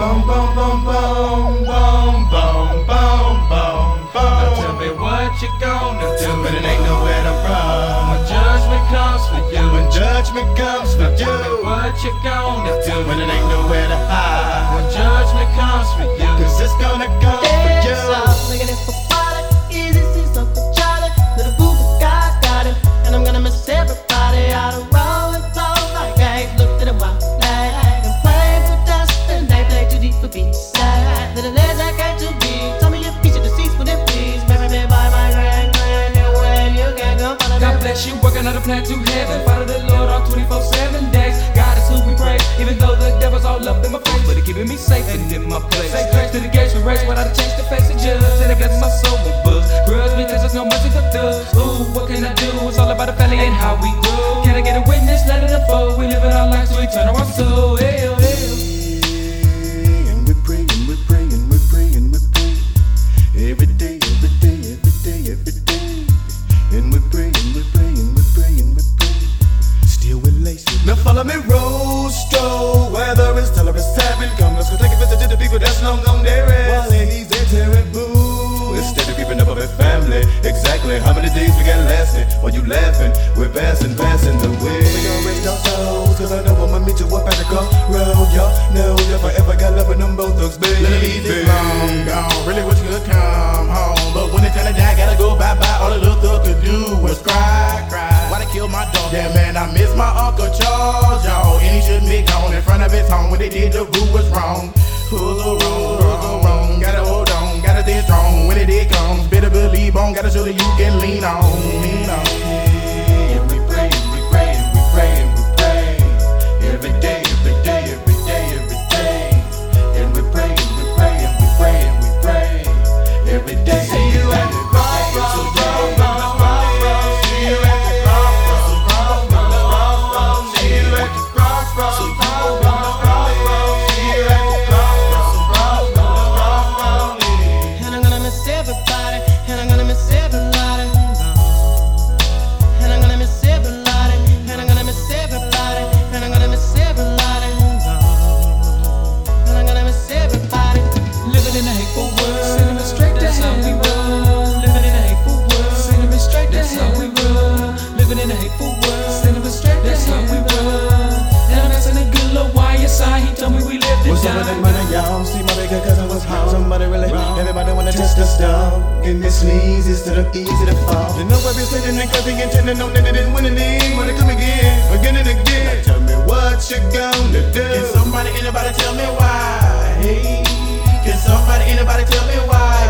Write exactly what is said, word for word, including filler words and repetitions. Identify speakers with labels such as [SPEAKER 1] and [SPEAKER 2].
[SPEAKER 1] boom, boom, boom, boom, boom, boom, boom, boom, boom. Now tell me what you gonna do, but it ain't nowhere to run. When judgment comes for you, when judgment comes for you, tell me what you gonna do, when it ain't nowhere to hide. When judgment comes for you, cause it's gonna come for you.
[SPEAKER 2] Looking at for water, easy, see something Charlie. Little boo guy got him, and I'm gonna miss everybody out of rolling flow like I ain't looked at a while. Like I'm playing for dust, and they play too deep for B-side. Little legs I got too big. Tell me your feature deceased for them, please. Marry me by my grand, grand, new way. You can't go follow
[SPEAKER 3] God bless you, working on a plan to heaven. Follow the Lord on twenty-four seven days. God is who we praise, even though the devil's all up in my face, but he keeping me safe and in my place. Say grace to the gates we race, without a change to face the judge. And I got my soul with buzz. Grudge because there's no mercy for thugs. Ooh, what can I do? It's all about the family and how we grow. Can I get a witness? Let it unfold. We living our lives to eternal our soul. Hey, oh, hey, oh.
[SPEAKER 1] And we're praying, we're praying, we're praying, we're praying. Every day, every day, every day, every day. And we're praying, we're praying, we're praying, we're praying. Still with laces. Now follow me, Rosto. Whether it's tell or it's having, come, let's go take a visit to the people that's long gone there. While he's there, terrible. Instead of keeping up with family, exactly how many days we got lasting? While you laughing, we're passing, passing the way. We gon' rest our souls, cause I know I'ma meet you up at the crossroad. Y'all know if I ever got love with them both thugs, baby.
[SPEAKER 4] Let it be long gone, really wish you could come home. But when it's time to die, gotta go bye-bye. All the little thug could do was cry, cry. Why they kill my dog? Yeah, man, I miss my Uncle Charles, y'all. And he shouldn't be gone in front of his home. When they did, the rule was wrong. Who's so wrong, who's so wrong? Gotta hold on, gotta stay strong. When it did comes, better believe on. Gotta show that you can lean on, lean on.
[SPEAKER 1] And we praying, we praying, we praying, we praying. Every day, every day, every day, every day. And we praying, we praying, we praying, we praying. Every day. See you at the crossroads. See you at the crossroads. See you at the crossroads. See you at the crossroads.
[SPEAKER 2] And I'm gonna miss everybody, and I'm gonna miss everybody. And I'm gonna miss everybody, and I'm gonna miss everybody, and I'm gonna miss everybody. And I'm gonna miss everybody.
[SPEAKER 3] Living in a hateful world, sending me straight to how we roll. Living in a hateful world, sending me straight to how we roll. Living in a hateful world, sending me straight to how we roll. And I'm asking a good little Y S I, he told me we lived and
[SPEAKER 1] What's up with that
[SPEAKER 3] died.
[SPEAKER 1] money, y'all? See my bigger cousin was home. Somebody really, everybody wanna test us down. Getting this sleaze instead of easy to fall. You know what we're sitting and cause they intending on that they didn't win anything. Wanna come again, again and again. Now tell me what you gonna do.
[SPEAKER 4] Can somebody, anybody tell me why? Hey, can somebody, anybody tell me why?